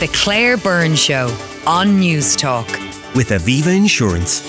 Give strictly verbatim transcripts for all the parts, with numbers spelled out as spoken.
The Claire Byrne Show on News Talk. With Aviva Insurance.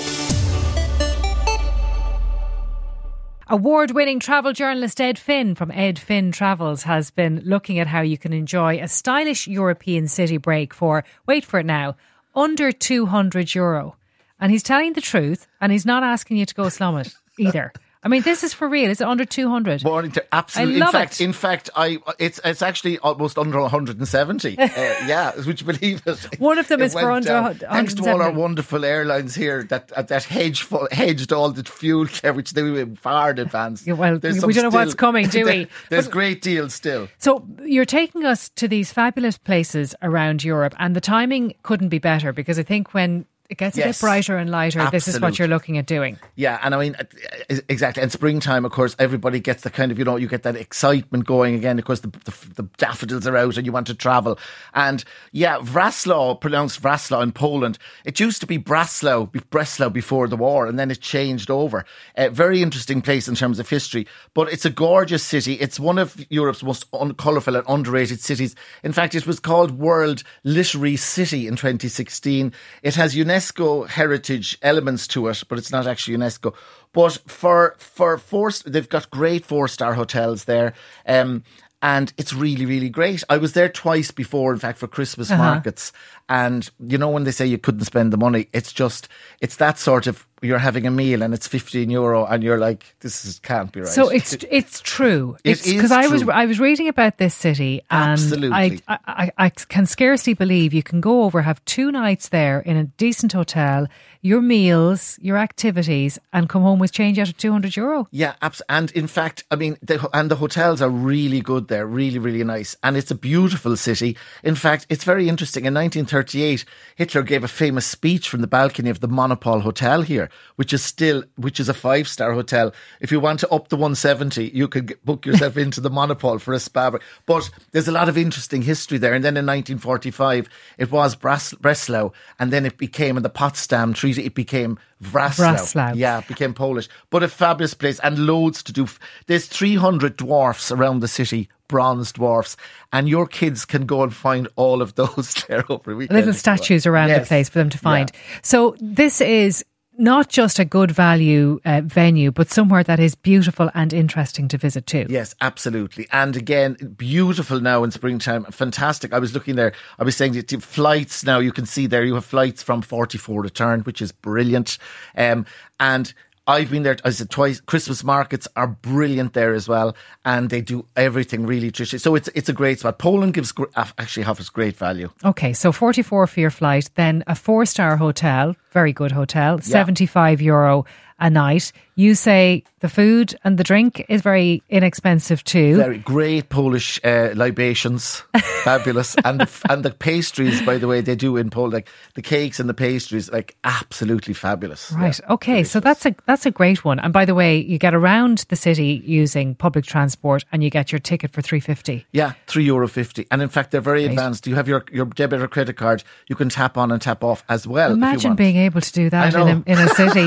Award-winning travel journalist Ed Finn from Ed Finn Travels has been looking at how you can enjoy a stylish European city break for, wait for it now, under two hundred euro. And he's telling the truth, and he's not asking you to go slum it either. I mean, this is for real. Is it under two hundred? Morning to absolutely. I love in fact, it. in fact, I it's it's actually almost under one hundred seventy. uh, yeah, would you believe it? One of them It is for went under down. one hundred seventy. Thanks to all our wonderful airlines here that uh, that hedge hedged all the fuel, which they were far in advance. Yeah, well, There's we some don't know still, what's coming, do we? There's But- great deals still. So you're taking us to these fabulous places around Europe, and the timing couldn't be better, because I think when it gets a Yes. bit brighter and lighter, this is what Absolute. you're looking at doing. Yeah, and I mean, uh, exactly. And springtime, of course, everybody gets the kind of, you know, you get that excitement going again. Of course, the, the, the daffodils are out and you want to travel. And yeah, Wrocław, pronounced Wrocław in Poland, it used to be Breslau, Breslau before the war, and then it changed over. A very interesting place in terms of history, but it's a gorgeous city. It's one of Europe's most un- colourful and underrated cities. In fact, it was called World Literary City in twenty sixteen. It has UNESCO heritage elements to it, but it's not actually UNESCO. But for for four, they've got great four star hotels there, um, and it's really really great. I was there twice before, in fact, for Christmas Uh-huh. markets, and you know when they say you couldn't spend the money, it's just it's that sort of, you're having a meal and it's fifteen euro and you're like, this is, can't be right. So it's it's true. It It's is because I was true. I was reading about this city, and Absolutely. I, I I can scarcely believe you can go over, have two nights there in a decent hotel, your meals, your activities, and come home with change out of two hundred euro. Yeah, abs- and in fact, I mean, the, and the hotels are really good there, really, really nice. And it's a beautiful city. In fact, it's very interesting. In nineteen thirty-eight, Hitler gave a famous speech from the balcony of the Monopol Hotel here, which is still, which is a five-star hotel. If you want to up the one seventy, you could get, book yourself into the Monopol for a spa break. But there's a lot of interesting history there. And then in nineteen forty-five, it was Bres- Breslau, and then it became, in the Potsdam Treaty, it became Wrocław. Wrocław. Yeah, it became Polish. But a fabulous place, and loads to do. There's three hundred dwarfs around the city, bronze dwarfs, and your kids can go and find all of those there over the weekend. Little statues around the Yes. place for them to find. Yeah. So this is not just a good value uh, venue, but somewhere that is beautiful and interesting to visit too. Yes, absolutely. And again, beautiful now in springtime. Fantastic. I was looking there. I was saying that the flights now, you can see there, you have flights from forty-four return, which is brilliant. Um, and I've been there, I said twice. Christmas markets are brilliant there as well, and they do everything really traditional. So it's it's a great spot. Poland gives gr- actually offers great value. Okay, so forty-four for your flight, then a four-star hotel, very good hotel, seventy-five euro a night. You say the food and the drink is very inexpensive too. Very great Polish uh, libations, fabulous, and the, and the pastries, by the way, they do in Poland, like the cakes and the pastries, like absolutely fabulous. Right. Yeah, okay. So delicious. that's a that's a great one. And by the way, you get around the city using public transport, and you get your ticket for three fifty. Yeah, three euro fifty, and in fact they're very Right. advanced. You have your, your debit or credit card. You can tap on and tap off as well. if you Imagine want. being able to do that I in know. a, in a city.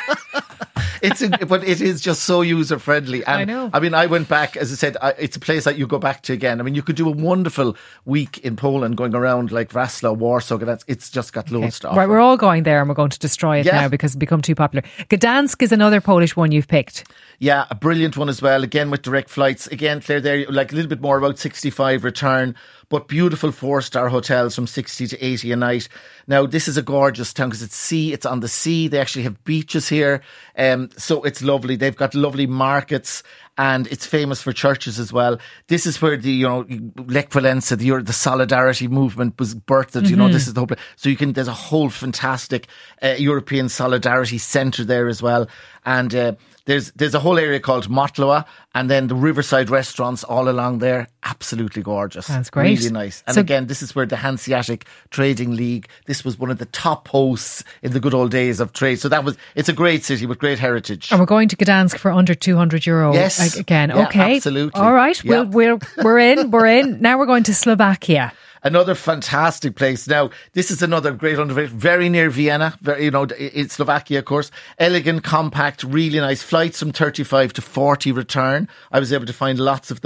It's in, but it is just so user friendly. And I know. I mean, I went back, as I said, I, it's a place that you go back to again. I mean, you could do a wonderful week in Poland, going around like Wrocław, Warsaw. That's it's just got loads to offer. Right, we're all going there, and we're going to destroy it Yeah. now because it's become too popular. Gdansk is another Polish one you've picked. Yeah, a brilliant one as well. Again, with direct flights. Again, Claire, there, like a little bit more, about sixty-five return, but beautiful four-star hotels from sixty to eighty a night. Now, this is a gorgeous town because it's sea, it's on the sea. They actually have beaches here. Um, so it's lovely. They've got lovely markets, and it's famous for churches as well. This is where the, you know, Lech Walesa, the, the Solidarity movement was birthed. Mm-hmm. You know, this is the whole place. So you can, there's a whole fantastic uh, European Solidarity Centre there as well. And uh, there's there's a whole area called Motloa, and then the riverside restaurants all along there. Absolutely gorgeous. Sounds great. Really nice. And So- again, this is where the Hanseatic Trading League, this was one of the top hosts in the good old days of trade. So that was, it's a great city with great heritage. And we're going to Gdansk for under two hundred euro Yes. ag- again. Yeah, okay. absolutely. All right. Yeah. We'll, we're, we're in. We're in. Now we're going to Slovakia. Another fantastic place. Now, this is another great underrated, very near Vienna, very, you know, in Slovakia, of course. Elegant, compact, really nice. Flights from thirty-five to forty return. I was able to find lots of them.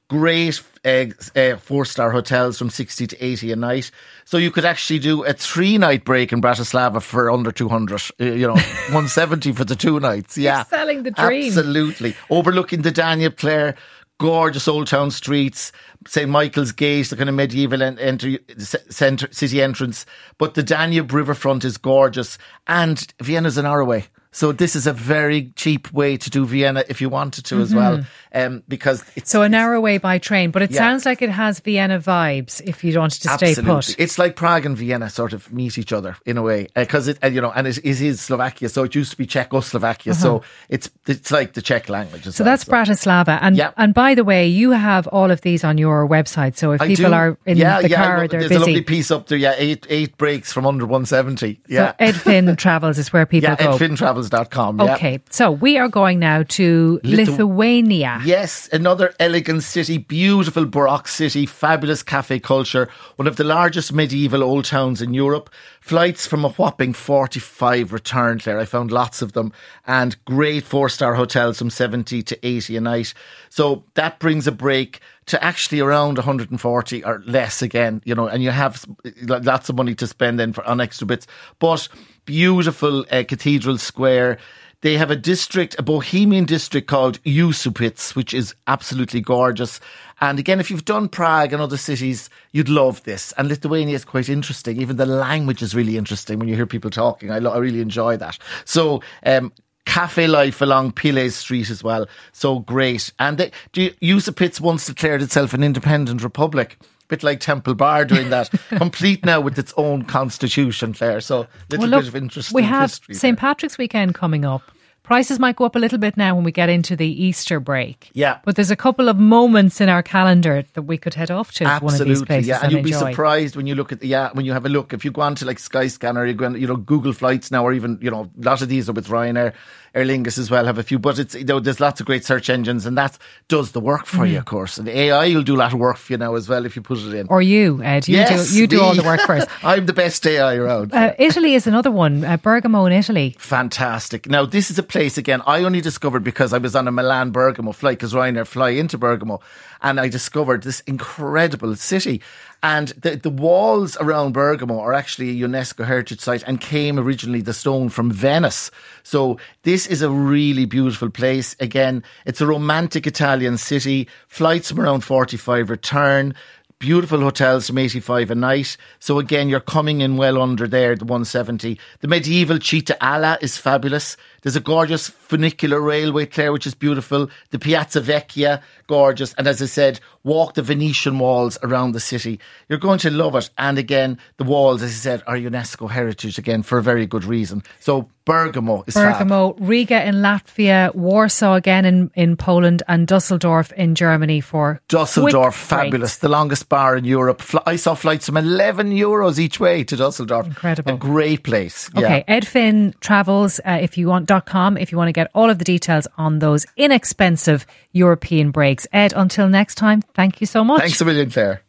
great uh, uh, four-star hotels from sixty to eighty a night. So you could actually do a three-night break in Bratislava for under two hundred, uh, you know, one seventy for the two nights. Yeah. You're selling the dream. Absolutely. Overlooking the Danube, Claire. Gorgeous old town streets, Saint Michael's Gate, the kind of medieval en- enter, center, city entrance. But the Danube riverfront is gorgeous, and Vienna's an hour away. So this is a very cheap way to do Vienna if you wanted to mm-hmm. as well, um, because it's so an hour away by train. But it yeah. sounds like it has Vienna vibes if you wanted to stay Absolutely. put. It's like Prague and Vienna sort of meet each other in a way, because uh, it, uh, you know, and it, it is Slovakia, so it used to be Czechoslovakia, uh-huh. so it's it's like the Czech language. As so well, that's so. Bratislava, and yeah. and by the way, you have all of these on your website. So if I people do. are in yeah, the yeah, car, no, they're there's busy. a lovely piece up there. Yeah, eight eight breaks from under one seventy. Yeah, so Edfin Travels is where people yeah, go. edfin travels dot com. Yeah. Okay, so we are going now to Lithu- Lithuania. Yes, another elegant city, beautiful Baroque city, fabulous cafe culture, one of the largest medieval old towns in Europe. Flights from a whopping forty-five return there. I found lots of them, and great four-star hotels from seventy to eighty a night. So that brings a break to actually around one hundred forty or less again, you know, and you have lots of money to spend then for on extra bits. But beautiful uh, Cathedral Square. They have a district, a bohemian district called Usupits, which is absolutely gorgeous. And again, if you've done Prague and other cities, you'd love this. And Lithuania is quite interesting. Even the language is really interesting when you hear people talking. I, lo- I really enjoy that. So, um, cafe life along Piles Street as well. So great. And they, do Usupits once declared itself an independent republic. Bit like Temple Bar doing that, complete now with its own constitution, Claire. So a little well, look, bit of interesting we have history Saint there. Patrick's weekend coming up. Prices might go up a little bit now when we get into the Easter break. Yeah. But there's a couple of moments in our calendar that we could head off to Absolutely, one of these places yeah. And, and you'll enjoy. be surprised when you look at the, yeah, when you have a look, if you go on to like Skyscanner, you go on, you know, Google Flights now, or even, you know, a lot of these are with Ryanair. Aer Lingus as well have a few, but it's, you know, there's lots of great search engines, and that does the work for mm. you, of course. And the A I will do a lot of work for you now as well if you put it in. Or you, Ed. You yes, do, you do me. all the work for us. I'm the best A I around. Uh, Italy is another one. Uh, Bergamo in Italy. Fantastic. Now, this is a place, again, I only discovered because I was on a Milan-Bergamo flight, because Ryanair fly into Bergamo, and I discovered this incredible city. And the, the walls around Bergamo are actually a UNESCO heritage site and came originally, the stone, from Venice. So this is a really beautiful place. Again, it's a romantic Italian city. Flights from around forty-five return. Beautiful hotels from eighty-five a night. So again, you're coming in well under there, the one seventy. The medieval Città Alla is fabulous. There's a gorgeous funicular railway, Claire, which is beautiful. The Piazza Vecchia, gorgeous. And as I said, walk the Venetian walls around the city. You're going to love it. And again, the walls, as I said, are UNESCO heritage again for a very good reason. So Bergamo is Bergamo, fab. Riga in Latvia, Warsaw again in, in Poland, and Dusseldorf in Germany for Dusseldorf, quick fabulous. freight. The longest bar in Europe. Fl- I saw flights from eleven euros each way to Dusseldorf. Incredible. A great place. Okay, Yeah. Edfin Travels, uh, if you want, .com, if you want to get all of the details on those inexpensive European breaks. Ed, until next time, thank you so much. Thanks a million, Claire.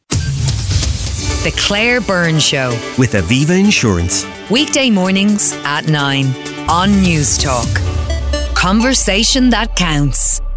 The Claire Byrne Show. With Aviva Insurance. Weekday mornings at nine on News Talk. Conversation that counts.